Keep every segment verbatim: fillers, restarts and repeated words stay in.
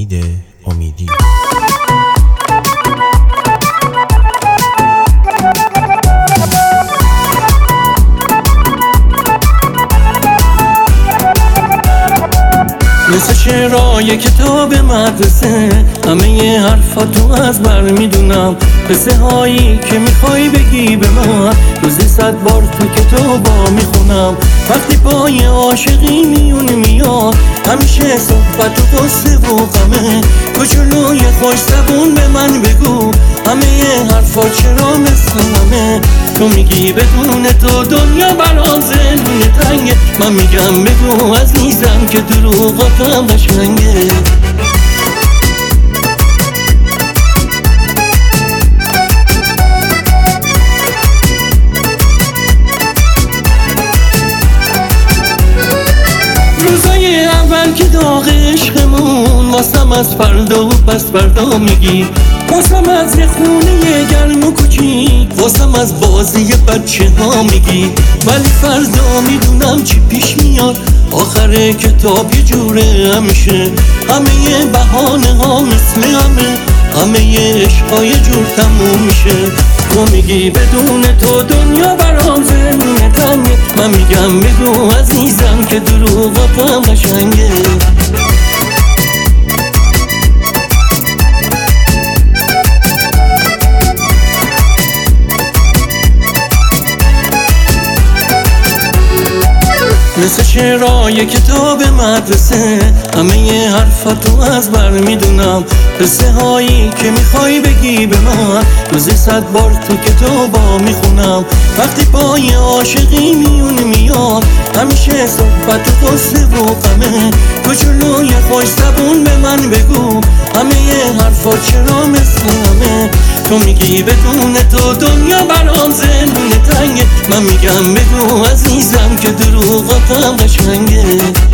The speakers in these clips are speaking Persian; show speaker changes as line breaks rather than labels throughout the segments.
امید امیدی.
مثل شعرهای کتاب مدرسه همه حرفاتو از بر میدونم، قصه هایی که میخوای بگی به من روزی صد بار تو کتابا میخونم. وقتی پای عاشقی میون میاد همیشه صحبت و قصه و غمه، کوچولوی خوش زبون به من بگو همه حرفا چرا مثل همه. تو میگی بدون تو دنیا برام زندون تنگه، من میگم بگو عزیزم که دروغاتم قشنگه. روزای اول که داغ عشقمون واسم از فردا و پس فردا میگی، واسم از یه خونه گرم و کوچیک، واسم از بازی بچه ها میگی. ولی فردا میدونم چی پیش میاد، آخر کتاب یه جوره همیشه. همه بهانه ها مثل همه، همه عشقا یه جور تموم میشه. تو میگی بدون تو دنیا برام زندون تنگه، من میگم بگو عزیزم که دروغاتم قشنگه. مثل شعرهای کتاب مدرسه همه حرفاتو از بر میدونم، قصه هایی که میخوای بگی به من روزی صد بار تو کتابا میخونم. وقتی پای عاشقی میون میاد همیشه صحبت و قصه و غمه، کوچولوی خوش زبون به من بگو همه حرفا چرا مثل همه. تو میگی بدون تو دنیا برام زندون تنگه، من میگم بگو عزیزم که دروغاتم قشنگه.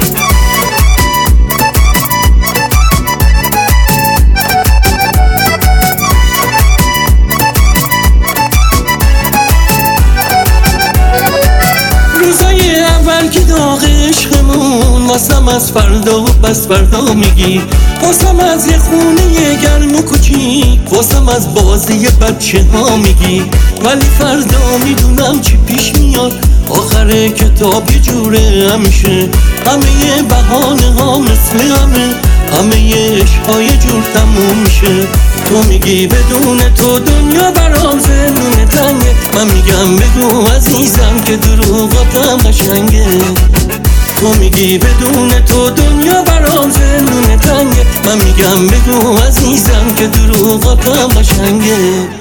روزای اول که داغ عشقمون واسم از فردا و پس فردا میگی، واسم از یه خونه گرم و کوچیک، واسم از بازی بچه ها میگی. ولی فردا میدونم چی پیش میاد، آخر کتاب یه جوره همیشه. همه بهانه ها مثل همه، همه عشقا یه جور تموم میشه. تو میگی بدون تو دنیا برام زندون تنگه، من میگم بگو عزیزم که دروغاتم قشنگه. تو میگی بدون تو دنیا برام زندون تنگه، من میگم بگو عزیزم که دروغاتم قشنگه.